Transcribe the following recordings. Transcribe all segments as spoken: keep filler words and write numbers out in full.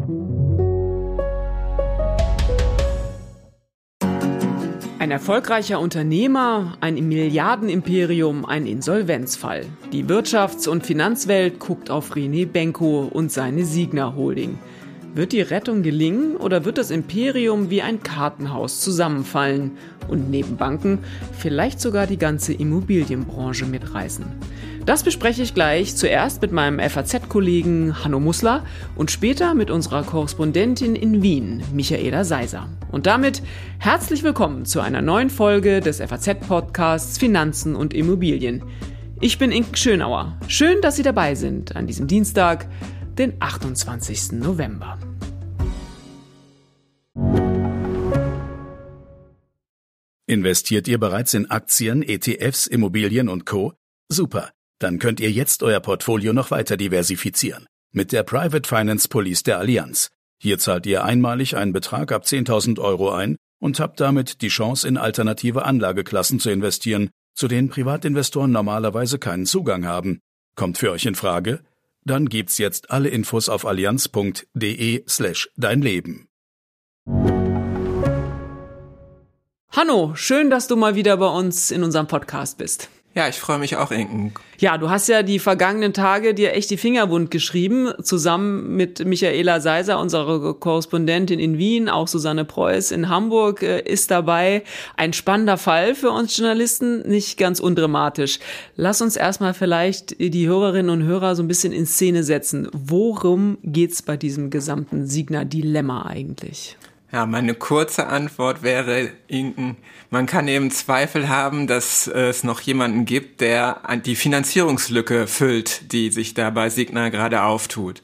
Ein erfolgreicher Unternehmer, ein Milliardenimperium, ein Insolvenzfall. Die Wirtschafts- und Finanzwelt guckt auf René Benko und seine Signa Holding. Wird die Rettung gelingen oder wird das Imperium wie ein Kartenhaus zusammenfallen und neben Banken vielleicht sogar die ganze Immobilienbranche mitreißen? Das bespreche ich gleich, zuerst mit meinem F A Z-Kollegen Hanno Mußler und später mit unserer Korrespondentin in Wien, Michaela Seiser. Und damit herzlich willkommen zu einer neuen Folge des F A Z-Podcasts Finanzen und Immobilien. Ich bin Inken Schönauer. Schön, dass Sie dabei sind an diesem Dienstag, den achtundzwanzigsten November. Investiert ihr bereits in Aktien, E T Fs, Immobilien und Co.? Super, dann könnt ihr jetzt euer Portfolio noch weiter diversifizieren. Mit der Private Finance Police der Allianz. Hier zahlt ihr einmalig einen Betrag ab zehntausend Euro ein und habt damit die Chance, in alternative Anlageklassen zu investieren, zu denen Privatinvestoren normalerweise keinen Zugang haben. Kommt für euch in Frage? Dann gibt's jetzt alle Infos auf allianz.de slash dein Leben. Hanno, schön, dass du mal wieder bei uns in unserem Podcast bist. Ja, ich freue mich auch, Inken. Ja, du hast ja die vergangenen Tage dir echt die Finger wund geschrieben, zusammen mit Michaela Seiser, unserer Korrespondentin in Wien, auch Susanne Preuß in Hamburg äh, ist dabei. Ein spannender Fall für uns Journalisten, nicht ganz undramatisch. Lass uns erstmal vielleicht die Hörerinnen und Hörer so ein bisschen in Szene setzen. Worum geht's bei diesem gesamten Signa-Dilemma eigentlich? Ja, meine kurze Antwort wäre, Inken, man kann eben Zweifel haben, dass es noch jemanden gibt, der die Finanzierungslücke füllt, die sich da bei Signa gerade auftut.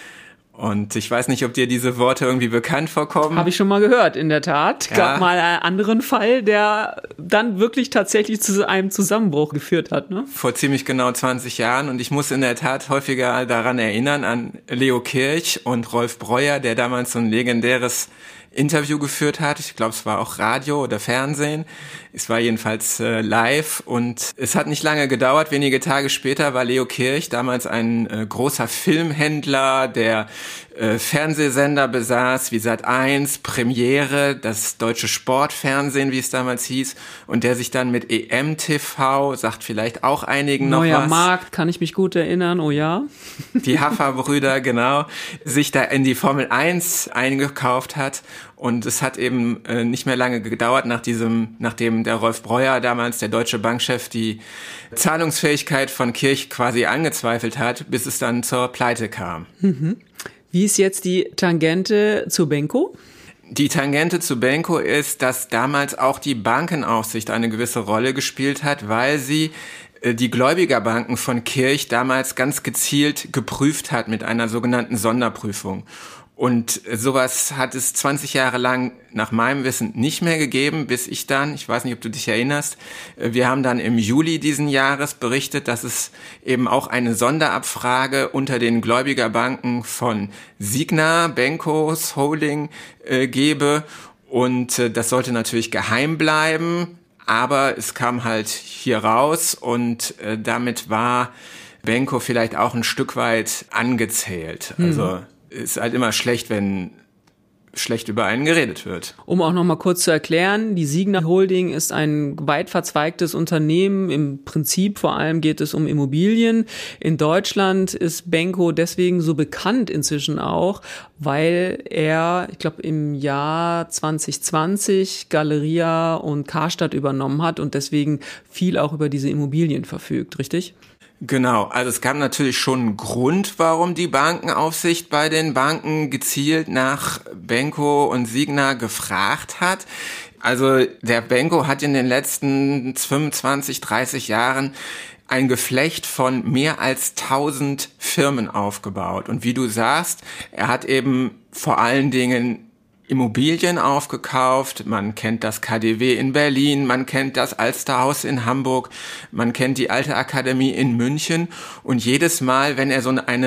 Und ich weiß nicht, ob dir diese Worte irgendwie bekannt vorkommen. Habe ich schon mal gehört, in der Tat. Ja. Gab mal einen anderen Fall, der dann wirklich tatsächlich zu einem Zusammenbruch geführt hat, ne? Vor ziemlich genau zwanzig Jahren. Und ich muss in der Tat häufiger daran erinnern, an Leo Kirch und Rolf Breuer, der damals so ein legendäres Interview geführt hat. Ich glaube, es war auch Radio oder Fernsehen. Es war jedenfalls äh, live und es hat nicht lange gedauert. Wenige Tage später war Leo Kirch, damals ein äh, großer Filmhändler, der äh, Fernsehsender besaß wie Sat eins, Premiere, das deutsche Sportfernsehen, wie es damals hieß, und der sich dann mit E M T V, sagt vielleicht auch einigen noch was. Neuer Markt, kann ich mich gut erinnern, oh ja. Die Haffer-Brüder, genau, sich da in die Formel eins eingekauft hat. Und es hat eben äh, nicht mehr lange gedauert, nach diesem, nachdem der Rolf Breuer, damals der deutsche Bankchef, die Zahlungsfähigkeit von Kirch quasi angezweifelt hat, bis es dann zur Pleite kam. Mhm. Wie ist jetzt die Tangente zu Benko? Die Tangente zu Benko ist, dass damals auch die Bankenaufsicht eine gewisse Rolle gespielt hat, weil sie äh, die Gläubigerbanken von Kirch damals ganz gezielt geprüft hat mit einer sogenannten Sonderprüfung. Und sowas hat es zwanzig Jahre lang nach meinem Wissen nicht mehr gegeben, bis ich dann, ich weiß nicht, ob du dich erinnerst, wir haben dann im Juli diesen Jahres berichtet, dass es eben auch eine Sonderabfrage unter den Gläubigerbanken von Signa, Benkos Holding äh, gebe. Und äh, das sollte natürlich geheim bleiben, aber es kam halt hier raus und äh, damit war Benko vielleicht auch ein Stück weit angezählt. Hm. Also ist halt immer schlecht, wenn schlecht über einen geredet wird. Um auch noch mal kurz zu erklären, die Signa Holding ist ein weit verzweigtes Unternehmen. Im Prinzip vor allem geht es um Immobilien. In Deutschland ist Benko deswegen so bekannt inzwischen auch, weil er, ich glaube, im Jahr zwanzig zwanzig Galeria und Karstadt übernommen hat und deswegen viel auch über diese Immobilien verfügt, richtig? Genau, also es gab natürlich schon einen Grund, warum die Bankenaufsicht bei den Banken gezielt nach Benko und Signa gefragt hat. Also der Benko hat in den letzten fünfundzwanzig, dreißig Jahren ein Geflecht von mehr als tausend Firmen aufgebaut. Und wie du sagst, er hat eben vor allen Dingen Immobilien aufgekauft, man kennt das K D W in Berlin, man kennt das Alsterhaus in Hamburg, man kennt die Alte Akademie in München und jedes Mal, wenn er so eine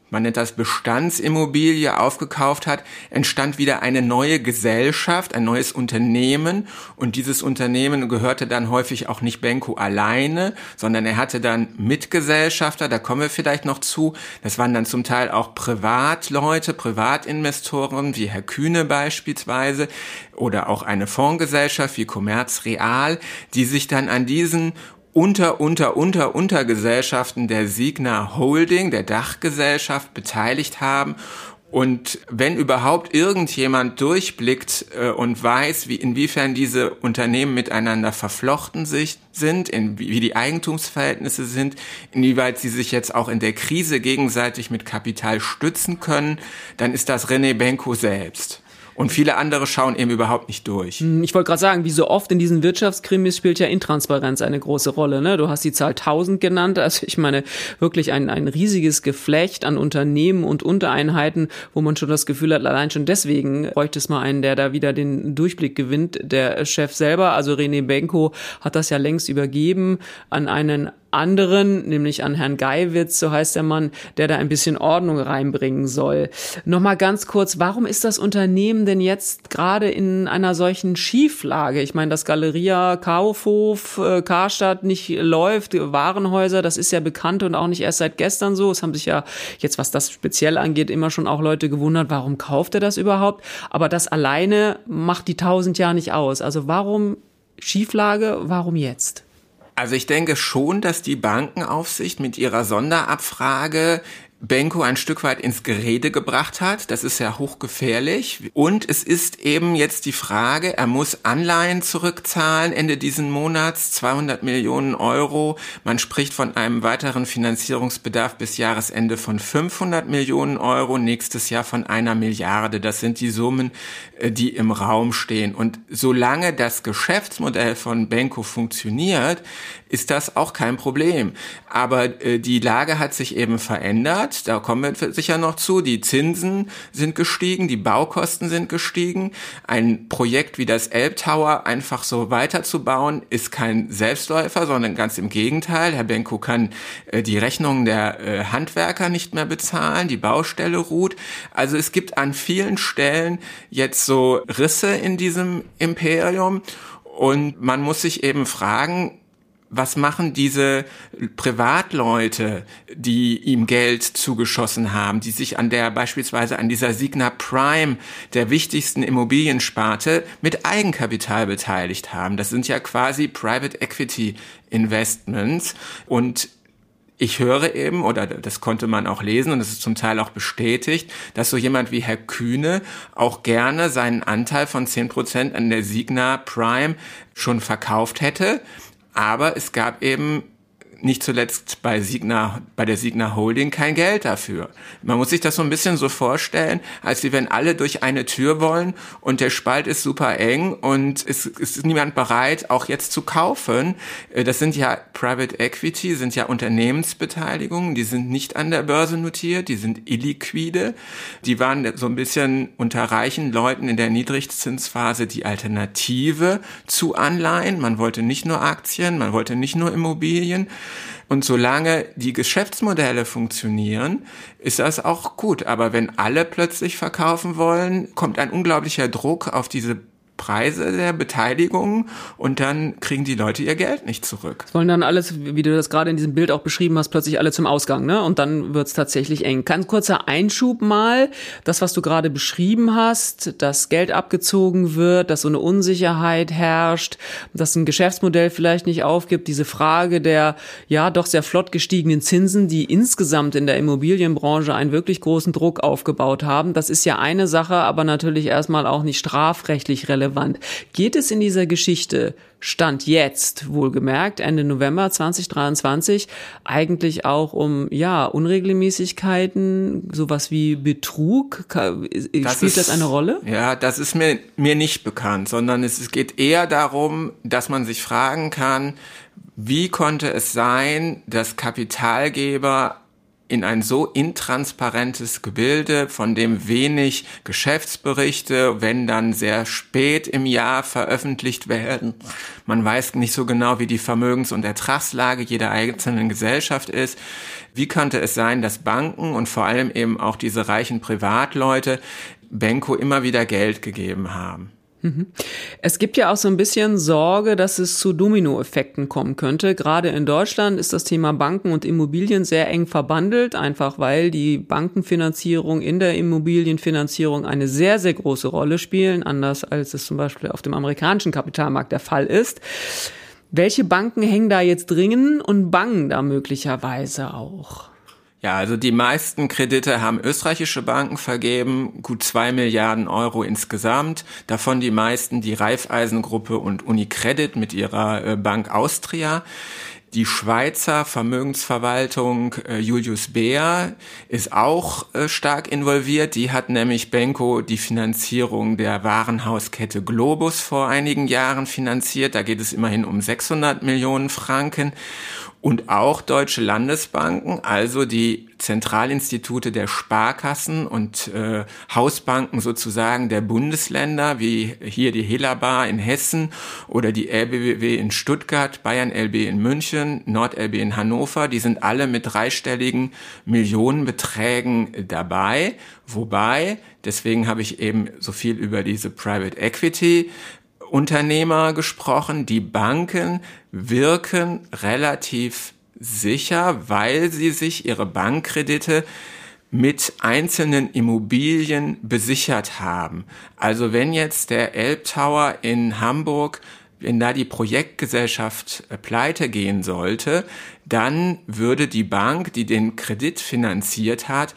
man nennt das Bestandsimmobilie, aufgekauft hat, entstand wieder eine neue Gesellschaft, ein neues Unternehmen. Und dieses Unternehmen gehörte dann häufig auch nicht Benko alleine, sondern er hatte dann Mitgesellschafter, da kommen wir vielleicht noch zu. Das waren dann zum Teil auch Privatleute, Privatinvestoren, wie Herr Kühne beispielsweise, oder auch eine Fondsgesellschaft wie Commerz Real, die sich dann an diesen unter, unter, unter, Untergesellschaften der Signa Holding, der Dachgesellschaft, beteiligt haben. Und wenn überhaupt irgendjemand durchblickt äh, und weiß, wie inwiefern diese Unternehmen miteinander verflochten sich, sind, in, wie die Eigentumsverhältnisse sind, inwieweit sie sich jetzt auch in der Krise gegenseitig mit Kapital stützen können, dann ist das René Benko selbst. Und viele andere schauen eben überhaupt nicht durch. Ich wollte gerade sagen, wie so oft in diesen Wirtschaftskrimis spielt ja Intransparenz eine große Rolle. Ne? Du hast die Zahl tausend genannt. Also ich meine, wirklich ein, ein riesiges Geflecht an Unternehmen und Untereinheiten, wo man schon das Gefühl hat, allein schon deswegen bräuchte es mal einen, der da wieder den Durchblick gewinnt. Der Chef selber, also René Benko, hat das ja längst übergeben an einen anderen, nämlich an Herrn Geiwitz, so heißt der Mann, der da ein bisschen Ordnung reinbringen soll. Nochmal ganz kurz, warum ist das Unternehmen denn jetzt gerade in einer solchen Schieflage? Ich meine, dass Galeria, Kaufhof, äh, Karstadt nicht läuft, Warenhäuser, das ist ja bekannt und auch nicht erst seit gestern so. Es haben sich ja jetzt, was das speziell angeht, immer schon auch Leute gewundert, warum kauft er das überhaupt? Aber das alleine macht die tausend ja nicht aus. Also warum Schieflage, warum jetzt? Also ich denke schon, dass die Bankenaufsicht mit ihrer Sonderabfrage Benko ein Stück weit ins Gerede gebracht hat. Das ist ja hochgefährlich. Und es ist eben jetzt die Frage, er muss Anleihen zurückzahlen Ende diesen Monats, zweihundert Millionen Euro. Man spricht von einem weiteren Finanzierungsbedarf bis Jahresende von fünfhundert Millionen Euro, nächstes Jahr von einer Milliarde. Das sind die Summen, die im Raum stehen. Und solange das Geschäftsmodell von Benko funktioniert, ist das auch kein Problem. Aber äh, die Lage hat sich eben verändert. Da kommen wir sicher noch zu. Die Zinsen sind gestiegen, die Baukosten sind gestiegen. Ein Projekt wie das Elbtower einfach so weiterzubauen, ist kein Selbstläufer, sondern ganz im Gegenteil. Herr Benko kann äh, die Rechnungen der äh, Handwerker nicht mehr bezahlen, die Baustelle ruht. Also es gibt an vielen Stellen jetzt so Risse in diesem Imperium. Und man muss sich eben fragen, was machen diese Privatleute, die ihm Geld zugeschossen haben, die sich an der, beispielsweise an dieser Signa Prime, der wichtigsten Immobiliensparte, mit Eigenkapital beteiligt haben? Das sind ja quasi Private Equity Investments. Und ich höre eben, oder das konnte man auch lesen und das ist zum Teil auch bestätigt, dass so jemand wie Herr Kühne auch gerne seinen Anteil von zehn Prozent an der Signa Prime schon verkauft hätte. Aber es gab eben nicht zuletzt bei Signa, bei der Signa Holding kein Geld dafür. Man muss sich das so ein bisschen so vorstellen, als wenn alle durch eine Tür wollen und der Spalt ist super eng und es ist niemand bereit, auch jetzt zu kaufen. Das sind ja Private Equity, sind ja Unternehmensbeteiligungen, die sind nicht an der Börse notiert, die sind illiquide. Die waren so ein bisschen unter reichen Leuten in der Niedrigzinsphase die Alternative zu Anleihen. Man wollte nicht nur Aktien, man wollte nicht nur Immobilien. Und solange die Geschäftsmodelle funktionieren, ist das auch gut. Aber wenn alle plötzlich verkaufen wollen, kommt ein unglaublicher Druck auf diese Preise der Beteiligung und dann kriegen die Leute ihr Geld nicht zurück. Das wollen dann alles, wie du das gerade in diesem Bild auch beschrieben hast, plötzlich alle zum Ausgang, ne? Und dann wird's tatsächlich eng. Ganz kurzer Einschub mal. Das, was du gerade beschrieben hast, dass Geld abgezogen wird, dass so eine Unsicherheit herrscht, dass ein Geschäftsmodell vielleicht nicht aufgibt, diese Frage der, ja, doch sehr flott gestiegenen Zinsen, die insgesamt in der Immobilienbranche einen wirklich großen Druck aufgebaut haben. Das ist ja eine Sache, aber natürlich erstmal auch nicht strafrechtlich relevant. Geht es in dieser Geschichte, Stand jetzt, wohlgemerkt, Ende November zwanzig dreiundzwanzig, eigentlich auch um, ja, Unregelmäßigkeiten, sowas wie Betrug? Spielt das, ist, das eine Rolle? Ja, das ist mir, mir nicht bekannt, sondern es, es geht eher darum, dass man sich fragen kann, wie konnte es sein, dass Kapitalgeber in ein so intransparentes Gebilde, von dem wenig Geschäftsberichte, wenn dann sehr spät im Jahr veröffentlicht werden. Man weiß nicht so genau, wie die Vermögens- und Ertragslage jeder einzelnen Gesellschaft ist. Wie könnte es sein, dass Banken und vor allem eben auch diese reichen Privatleute Benko immer wieder Geld gegeben haben? Es gibt ja auch so ein bisschen Sorge, dass es zu Dominoeffekten kommen könnte. Gerade in Deutschland ist das Thema Banken und Immobilien sehr eng verbandelt, einfach weil die Bankenfinanzierung in der Immobilienfinanzierung eine sehr, sehr große Rolle spielen, anders als es zum Beispiel auf dem amerikanischen Kapitalmarkt der Fall ist. Welche Banken hängen da jetzt drin und bangen da möglicherweise auch? Ja, also die meisten Kredite haben österreichische Banken vergeben, gut zwei Milliarden Euro insgesamt, davon die meisten die Raiffeisen-Gruppe und UniCredit mit ihrer Bank Austria. Die Schweizer Vermögensverwaltung äh, Julius Baer ist auch äh, stark involviert. Die hat nämlich Benko die Finanzierung der Warenhauskette Globus vor einigen Jahren finanziert. Da geht es immerhin um sechshundert Millionen Franken. Und auch deutsche Landesbanken, also die Zentralinstitute der Sparkassen und äh, Hausbanken sozusagen der Bundesländer, wie hier die Helaba in Hessen oder die L B B W in Stuttgart, Bayern L B in München, Nord L B in Hannover, die sind alle mit dreistelligen Millionenbeträgen dabei. Wobei, deswegen habe ich eben so viel über diese Private Equity Unternehmer gesprochen. Die Banken wirken relativ sicher, weil sie sich ihre Bankkredite mit einzelnen Immobilien besichert haben. Also wenn jetzt der Elbtower in Hamburg, wenn da die Projektgesellschaft pleite gehen sollte, dann würde die Bank, die den Kredit finanziert hat,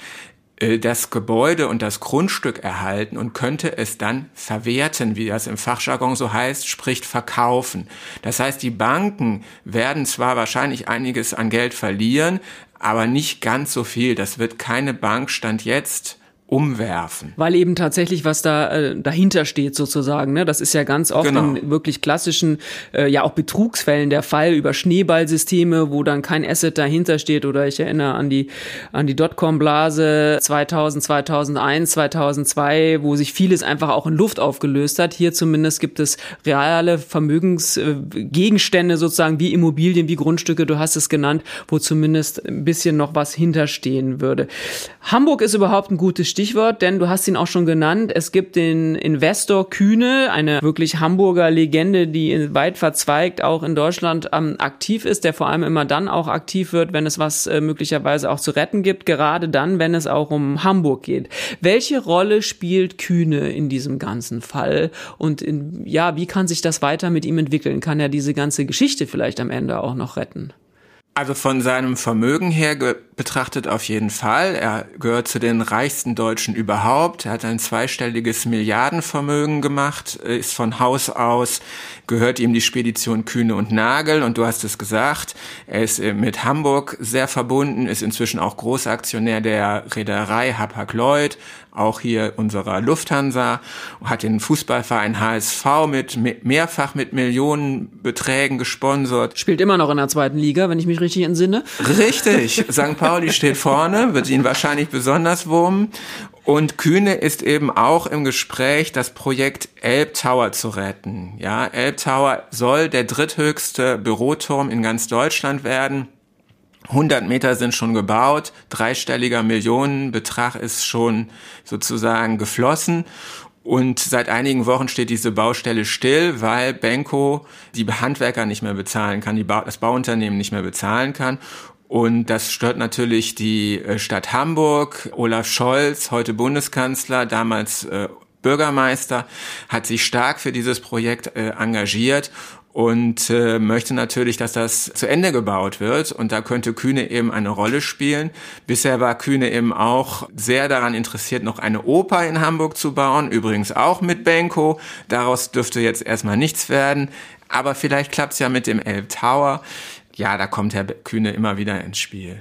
das Gebäude und das Grundstück erhalten und könnte es dann verwerten, wie das im Fachjargon so heißt, sprich verkaufen. Das heißt, die Banken werden zwar wahrscheinlich einiges an Geld verlieren, aber nicht ganz so viel. Das wird keine Bank Stand jetzt umwerfen. Weil eben tatsächlich was da äh, dahinter steht sozusagen, ne? Das ist ja ganz oft genau. in wirklich klassischen, äh, ja auch Betrugsfällen der Fall über Schneeballsysteme, wo dann kein Asset dahinter steht, oder ich erinnere an die an die Dotcom-Blase zweitausend, zweitausendeins, zweitausendzwei, wo sich vieles einfach auch in Luft aufgelöst hat. Hier zumindest gibt es reale Vermögensgegenstände äh, sozusagen wie Immobilien, wie Grundstücke, du hast es genannt, wo zumindest ein bisschen noch was hinterstehen würde. Hamburg ist überhaupt ein gutes Stichwort, denn du hast ihn auch schon genannt. Es gibt den Investor Kühne, eine wirklich Hamburger Legende, die weit verzweigt auch in Deutschland ähm, aktiv ist, der vor allem immer dann auch aktiv wird, wenn es was äh, möglicherweise auch zu retten gibt, gerade dann, wenn es auch um Hamburg geht. Welche Rolle spielt Kühne in diesem ganzen Fall? Und in, ja, wie kann sich das weiter mit ihm entwickeln? Kann er diese ganze Geschichte vielleicht am Ende auch noch retten? Also von seinem Vermögen her ge- betrachtet auf jeden Fall. Er gehört zu den reichsten Deutschen überhaupt. Er hat ein zweistelliges Milliardenvermögen gemacht, ist von Haus aus, gehört ihm die Spedition Kühne und Nagel. Und du hast es gesagt, er ist mit Hamburg sehr verbunden, ist inzwischen auch Großaktionär der Reederei Hapag-Lloyd, auch hier unserer Lufthansa, hat den Fußballverein H S V mit mehrfach mit Millionenbeträgen gesponsert. Spielt immer noch in der zweiten Liga, wenn ich mich richtig entsinne. Richtig, Sankt Pauli steht vorne, wird ihn wahrscheinlich besonders wurmen. Und Kühne ist eben auch im Gespräch, das Projekt Elbtower zu retten. Ja, Elbtower soll der dritthöchste Büroturm in ganz Deutschland werden. hundert Meter sind schon gebaut, dreistelliger Millionenbetrag ist schon sozusagen geflossen. Und seit einigen Wochen steht diese Baustelle still, weil Benko die Handwerker nicht mehr bezahlen kann, die ba- das Bauunternehmen nicht mehr bezahlen kann. Und das stört natürlich die Stadt Hamburg. Olaf Scholz, heute Bundeskanzler, damals äh, Bürgermeister, hat sich stark für dieses Projekt äh, engagiert und äh, möchte natürlich, dass das zu Ende gebaut wird. Und da könnte Kühne eben eine Rolle spielen. Bisher war Kühne eben auch sehr daran interessiert, noch eine Oper in Hamburg zu bauen, übrigens auch mit Benko. Daraus dürfte jetzt erstmal nichts werden. Aber vielleicht klappt's ja mit dem Elbtower. Ja, da kommt Herr Kühne immer wieder ins Spiel.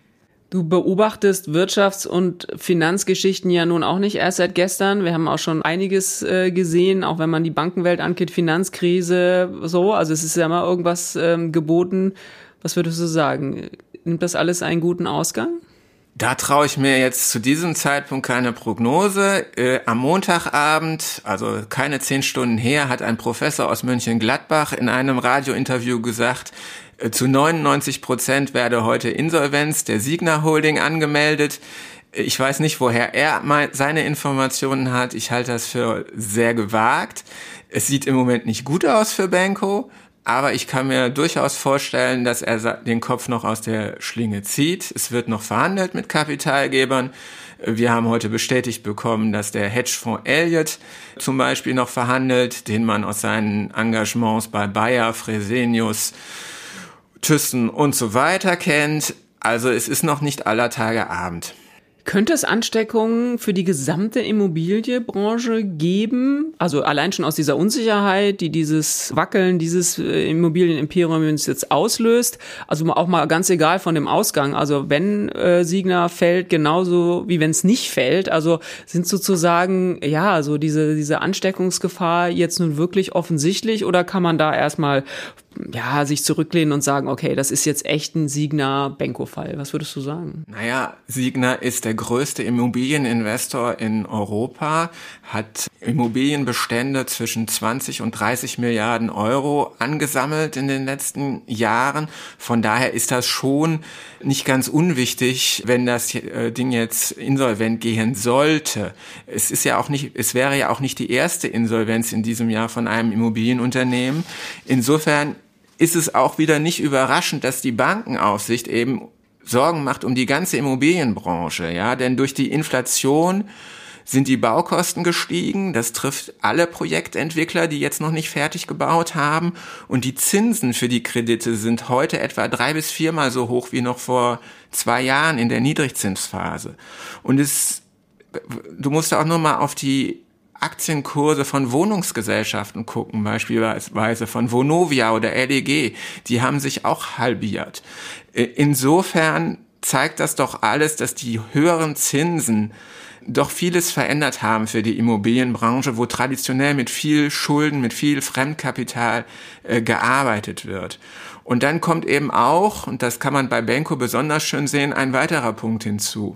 Du beobachtest Wirtschafts- und Finanzgeschichten ja nun auch nicht erst seit gestern. Wir haben auch schon einiges äh, gesehen, auch wenn man die Bankenwelt angeht, Finanzkrise, so. Also es ist ja immer irgendwas ähm, geboten. Was würdest du sagen? Nimmt das alles einen guten Ausgang? Da traue ich mir jetzt zu diesem Zeitpunkt keine Prognose. Äh, am Montagabend, also keine zehn Stunden her, hat ein Professor aus Mönchengladbach in einem Radiointerview gesagt, äh, zu neunundneunzig Prozent werde heute Insolvenz der Signa Holding angemeldet. Ich weiß nicht, woher er seine Informationen hat. Ich halte das für sehr gewagt. Es sieht im Moment nicht gut aus für Benko. Aber ich kann mir durchaus vorstellen, dass er den Kopf noch aus der Schlinge zieht. Es wird noch verhandelt mit Kapitalgebern. Wir haben heute bestätigt bekommen, dass der Hedgefonds Elliott zum Beispiel noch verhandelt, den man aus seinen Engagements bei Bayer, Fresenius, Thyssen und so weiter kennt. Also es ist noch nicht aller Tage Abend. Könnte es Ansteckungen für die gesamte Immobilienbranche geben? Also allein schon aus dieser Unsicherheit, die dieses Wackeln dieses Immobilienimperiums jetzt auslöst. Also auch mal ganz egal von dem Ausgang. Also wenn äh, Signa fällt, genauso wie wenn es nicht fällt. Also sind sozusagen, ja, so diese, diese Ansteckungsgefahr jetzt nun wirklich offensichtlich, oder kann man da erstmal ja, sich zurücklehnen und sagen, okay, das ist jetzt echt ein Signa-Benko-Fall. Was würdest du sagen? Naja, Signa ist der größte Immobilieninvestor in Europa, hat Immobilienbestände zwischen zwanzig und dreißig Milliarden Euro angesammelt in den letzten Jahren. Von daher ist das schon nicht ganz unwichtig, wenn das Ding jetzt insolvent gehen sollte. Es ist ja auch nicht, es wäre ja auch nicht die erste Insolvenz in diesem Jahr von einem Immobilienunternehmen. Insofern ist es auch wieder nicht überraschend, dass die Bankenaufsicht eben Sorgen macht um die ganze Immobilienbranche, ja, denn durch die Inflation sind die Baukosten gestiegen. Das trifft alle Projektentwickler, die jetzt noch nicht fertig gebaut haben. Und die Zinsen für die Kredite sind heute etwa drei bis viermal so hoch wie noch vor zwei Jahren in der Niedrigzinsphase. Und es, du musst auch nur mal auf die Aktienkurse von Wohnungsgesellschaften gucken, beispielsweise von Vonovia oder L E G, die haben sich auch halbiert. Insofern zeigt das doch alles, dass die höheren Zinsen doch vieles verändert haben für die Immobilienbranche, wo traditionell mit viel Schulden, mit viel Fremdkapital äh, gearbeitet wird. Und dann kommt eben auch, und das kann man bei Benko besonders schön sehen, ein weiterer Punkt hinzu.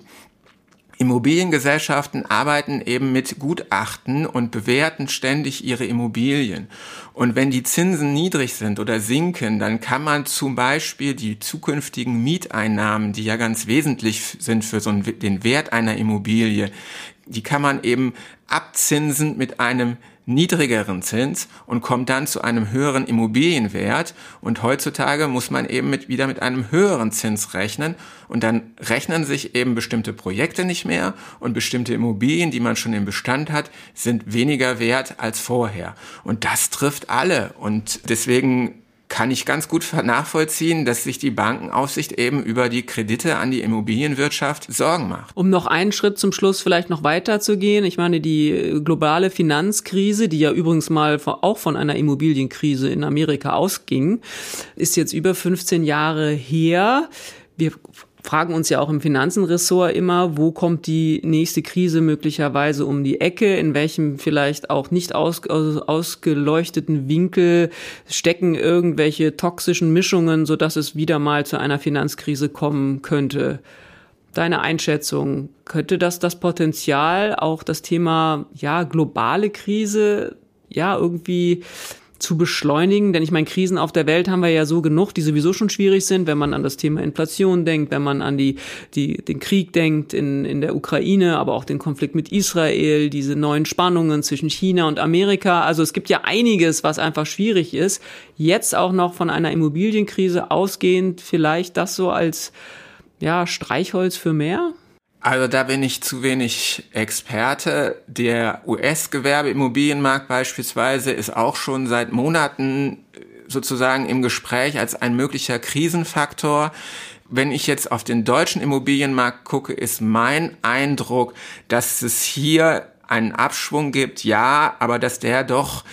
Immobiliengesellschaften arbeiten eben mit Gutachten und bewerten ständig ihre Immobilien. Und wenn die Zinsen niedrig sind oder sinken, dann kann man zum Beispiel die zukünftigen Mieteinnahmen, die ja ganz wesentlich sind für so einen, den Wert einer Immobilie, die kann man eben abzinsen mit einem niedrigeren Zins und kommt dann zu einem höheren Immobilienwert. Und heutzutage muss man eben mit, wieder mit einem höheren Zins rechnen. Und dann rechnen sich eben bestimmte Projekte nicht mehr und bestimmte Immobilien, die man schon im Bestand hat, sind weniger wert als vorher. Und das trifft alle. Und deswegen kann ich ganz gut nachvollziehen, dass sich die Bankenaufsicht eben über die Kredite an die Immobilienwirtschaft Sorgen macht. Um noch einen Schritt zum Schluss vielleicht noch weiter zu gehen. Ich meine, die globale Finanzkrise, die ja übrigens mal auch von einer Immobilienkrise in Amerika ausging, ist jetzt über fünfzehn Jahre her. Wir fragen uns ja auch im Finanzenressort immer, wo kommt die nächste Krise möglicherweise um die Ecke, in welchem vielleicht auch nicht aus, aus, ausgeleuchteten Winkel stecken irgendwelche toxischen Mischungen, sodass es wieder mal zu einer Finanzkrise kommen könnte. Deine Einschätzung, könnte das das Potenzial, auch das Thema ja globale Krise ja irgendwie zu beschleunigen, denn ich meine, Krisen auf der Welt haben wir ja so genug, die sowieso schon schwierig sind, wenn man an das Thema Inflation denkt, wenn man an die, die, den Krieg denkt in, in der Ukraine, aber auch den Konflikt mit Israel, diese neuen Spannungen zwischen China und Amerika. Also es gibt ja einiges, was einfach schwierig ist. Jetzt auch noch von einer Immobilienkrise ausgehend, vielleicht das so als, ja, Streichholz für mehr? Also da bin ich zu wenig Experte. Der U S-Gewerbeimmobilienmarkt beispielsweise ist auch schon seit Monaten sozusagen im Gespräch als ein möglicher Krisenfaktor. Wenn ich jetzt auf den deutschen Immobilienmarkt gucke, ist mein Eindruck, dass es hier einen Abschwung gibt, ja, aber dass der doch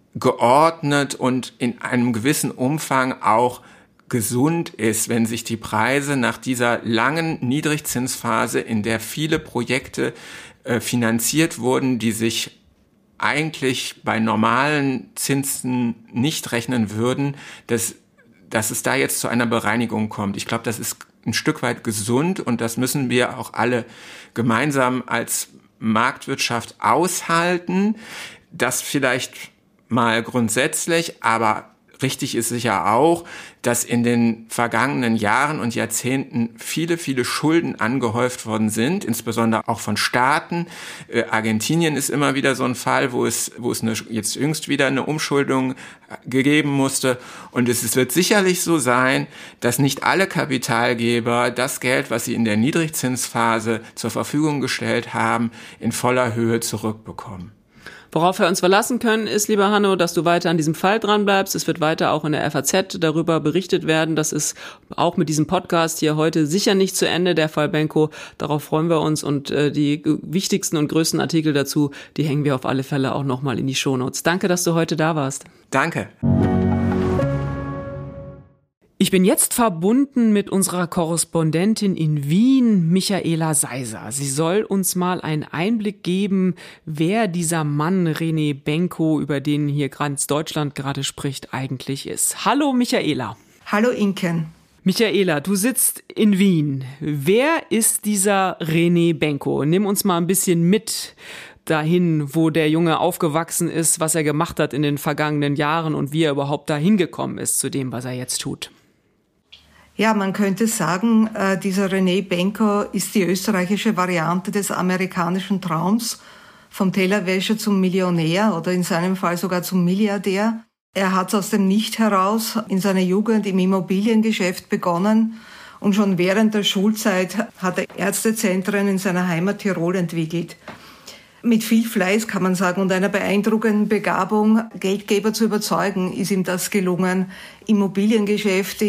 geordnet und in einem gewissen Umfang auch gesund ist, wenn sich die Preise nach dieser langen Niedrigzinsphase, in der viele Projekte äh, finanziert wurden, die sich eigentlich bei normalen Zinsen nicht rechnen würden, dass, dass es da jetzt zu einer Bereinigung kommt. Ich glaube, das ist ein Stück weit gesund und das müssen wir auch alle gemeinsam als Marktwirtschaft aushalten. Das vielleicht mal grundsätzlich, aber richtig ist sicher auch, dass in den vergangenen Jahren und Jahrzehnten viele, viele Schulden angehäuft worden sind, insbesondere auch von Staaten. Äh, Argentinien ist immer wieder so ein Fall, wo es, wo es eine, jetzt jüngst wieder eine Umschuldung gegeben musste. Und es, es wird sicherlich so sein, dass nicht alle Kapitalgeber das Geld, was sie in der Niedrigzinsphase zur Verfügung gestellt haben, in voller Höhe zurückbekommen. Worauf wir uns verlassen können, ist, lieber Hanno, dass du weiter an diesem Fall dran bleibst. Es wird weiter auch in der F A Z darüber berichtet werden. Das ist auch mit diesem Podcast hier heute sicher nicht zu Ende, der Fall Benko. Darauf freuen wir uns und äh, die wichtigsten und größten Artikel dazu, die hängen wir auf alle Fälle auch nochmal in die Shownotes. Danke, dass du heute da warst. Danke. Ich bin jetzt verbunden mit unserer Korrespondentin in Wien, Michaela Seiser. Sie soll uns mal einen Einblick geben, wer dieser Mann René Benko, über den hier ganz Deutschland gerade spricht, eigentlich ist. Hallo Michaela. Hallo Inken. Michaela, du sitzt in Wien. Wer ist dieser René Benko? Nimm uns mal ein bisschen mit dahin, wo der Junge aufgewachsen ist, was er gemacht hat in den vergangenen Jahren und wie er überhaupt dahin gekommen ist zu dem, was er jetzt tut. Ja, man könnte sagen, äh, dieser René Benko ist die österreichische Variante des amerikanischen Traums, vom Tellerwäscher zum Millionär oder in seinem Fall sogar zum Milliardär. Er hat aus dem Nicht heraus in seiner Jugend im Immobiliengeschäft begonnen und schon während der Schulzeit hat er Ärztezentren in seiner Heimat Tirol entwickelt. Mit viel Fleiß, kann man sagen, und einer beeindruckenden Begabung, Geldgeber zu überzeugen, ist ihm das gelungen, Immobiliengeschäft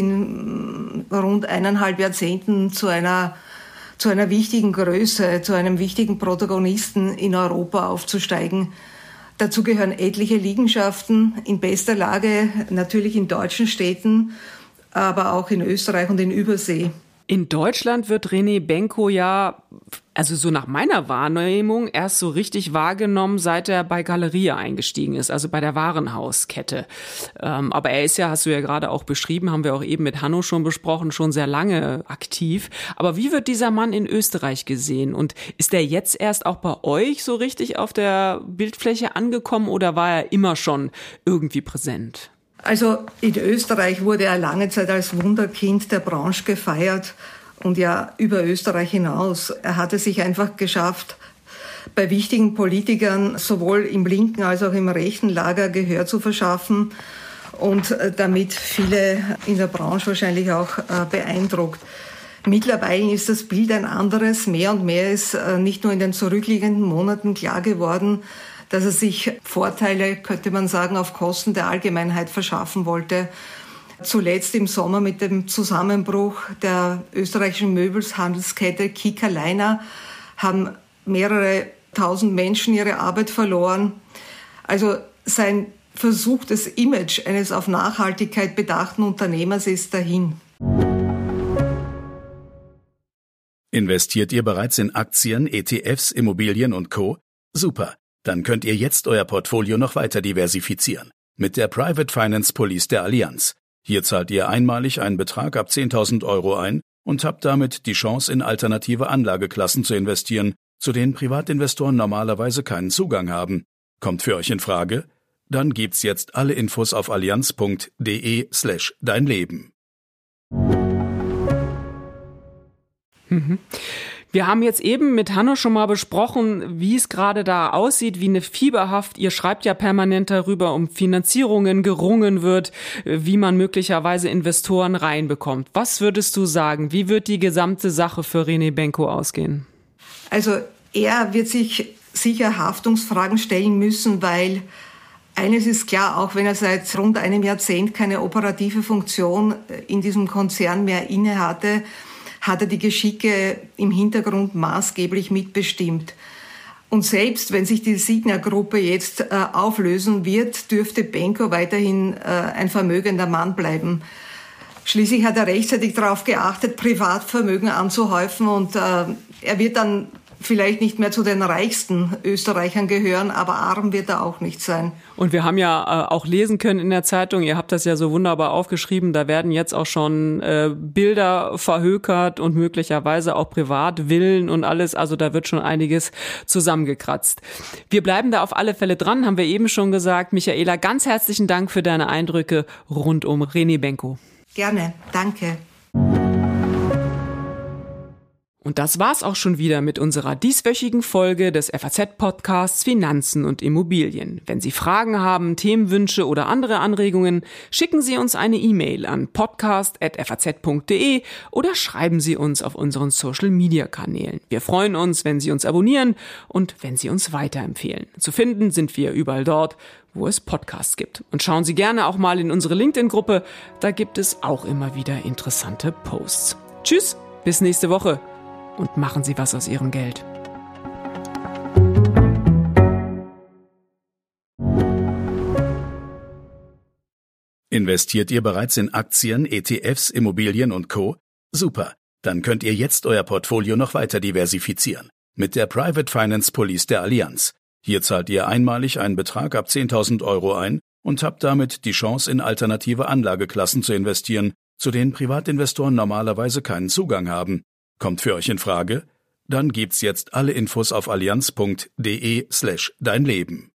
in rund eineinhalb Jahrzehnten zu einer, zu einer wichtigen Größe, zu einem wichtigen Protagonisten in Europa aufzusteigen. Dazu gehören etliche Liegenschaften in bester Lage, natürlich in deutschen Städten, aber auch in Österreich und in Übersee. In Deutschland wird René Benko ja, also so nach meiner Wahrnehmung, erst so richtig wahrgenommen, seit er bei Galeria eingestiegen ist, also bei der Warenhauskette. Ähm, aber er ist ja, hast du ja gerade auch beschrieben, haben wir auch eben mit Hanno schon besprochen, schon sehr lange aktiv. Aber wie wird dieser Mann in Österreich gesehen? Und ist er jetzt erst auch bei euch so richtig auf der Bildfläche angekommen oder war er immer schon irgendwie präsent? Also in Österreich wurde er lange Zeit als Wunderkind der Branche gefeiert und ja über Österreich hinaus. Er hatte sich einfach geschafft, bei wichtigen Politikern sowohl im linken als auch im rechten Lager Gehör zu verschaffen und damit viele in der Branche wahrscheinlich auch beeindruckt. Mittlerweile ist das Bild ein anderes. Mehr und mehr ist nicht nur in den zurückliegenden Monaten klar geworden, dass er sich Vorteile, könnte man sagen, auf Kosten der Allgemeinheit verschaffen wollte. Zuletzt im Sommer mit dem Zusammenbruch der österreichischen Möbelhandelskette Kika Leiner haben mehrere tausend Menschen ihre Arbeit verloren. Also sein versuchtes Image eines auf Nachhaltigkeit bedachten Unternehmers ist dahin. Investiert ihr bereits in Aktien, E T Fs, Immobilien und Co.? Super! Dann könnt ihr jetzt euer Portfolio noch weiter diversifizieren. Mit der Private Finance Police der Allianz. Hier zahlt ihr einmalig einen Betrag ab zehntausend Euro ein und habt damit die Chance, in alternative Anlageklassen zu investieren, zu denen Privatinvestoren normalerweise keinen Zugang haben. Kommt für euch in Frage? Dann gibt's jetzt alle Infos auf allianz.de slash dein Leben. Mhm. Wir haben jetzt eben mit Hanno schon mal besprochen, wie es gerade da aussieht, wie eine Fieberhaft, ihr schreibt ja permanent darüber, um Finanzierungen gerungen wird, wie man möglicherweise Investoren reinbekommt. Was würdest du sagen, wie wird die gesamte Sache für René Benko ausgehen? Also er wird sich sicher Haftungsfragen stellen müssen, weil eines ist klar, auch wenn er seit rund einem Jahrzehnt keine operative Funktion in diesem Konzern mehr innehatte, hat er die Geschicke im Hintergrund maßgeblich mitbestimmt. Und selbst wenn sich die Signa-Gruppe jetzt äh, auflösen wird, dürfte Benko weiterhin äh, ein vermögender Mann bleiben. Schließlich hat er rechtzeitig darauf geachtet, Privatvermögen anzuhäufen und äh, er wird dann vielleicht nicht mehr zu den reichsten Österreichern gehören, aber arm wird er auch nicht sein. Und wir haben ja äh, auch lesen können in der Zeitung, ihr habt das ja so wunderbar aufgeschrieben, da werden jetzt auch schon äh, Bilder verhökert und möglicherweise auch Privatvillen und alles, also da wird schon einiges zusammengekratzt. Wir bleiben da auf alle Fälle dran, haben wir eben schon gesagt. Michaela, ganz herzlichen Dank für deine Eindrücke rund um René Benko. Gerne, danke. Und das war's auch schon wieder mit unserer dieswöchigen Folge des F A Z-Podcasts Finanzen und Immobilien. Wenn Sie Fragen haben, Themenwünsche oder andere Anregungen, schicken Sie uns eine E-Mail an podcast at f a z punkt d e oder schreiben Sie uns auf unseren Social-Media-Kanälen. Wir freuen uns, wenn Sie uns abonnieren und wenn Sie uns weiterempfehlen. Zu finden sind wir überall dort, wo es Podcasts gibt. Und schauen Sie gerne auch mal in unsere LinkedIn-Gruppe, da gibt es auch immer wieder interessante Posts. Tschüss, bis nächste Woche. Und machen Sie was aus Ihrem Geld. Investiert ihr bereits in Aktien, E T Fs, Immobilien und Co.? Super, dann könnt ihr jetzt euer Portfolio noch weiter diversifizieren. Mit der Private Finance Police der Allianz. Hier zahlt ihr einmalig einen Betrag ab zehntausend Euro ein und habt damit die Chance, in alternative Anlageklassen zu investieren, zu denen Privatinvestoren normalerweise keinen Zugang haben. Kommt für euch in Frage? Dann gibt's jetzt alle Infos auf allianz punkt d e slash dein Leben.